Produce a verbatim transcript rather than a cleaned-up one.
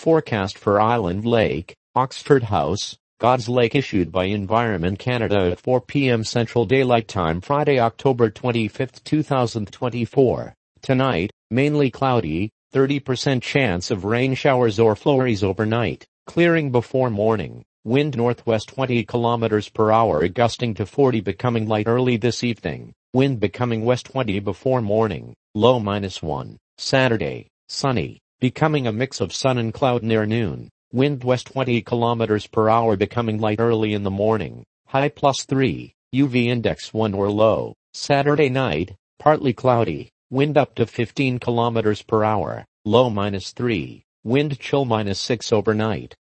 Forecast for Island Lake, Oxford House, God's Lake issued by Environment Canada at four p m Central Daylight Time Friday, October twenty-fifth, two thousand twenty-four. Tonight, mainly cloudy, thirty percent chance of rain showers or flurries overnight, clearing before morning. Wind northwest twenty kilometers per hour gusting to forty, becoming light early this evening. Wind becoming west twenty before morning, low minus one. Saturday, sunny, becoming a mix of sun and cloud near noon. Wind west twenty kilometers per hour becoming light early in the morning, high plus three, U V index one or low. Saturday night, partly cloudy, wind up to fifteen kilometers per hour, low minus three, wind chill minus six overnight.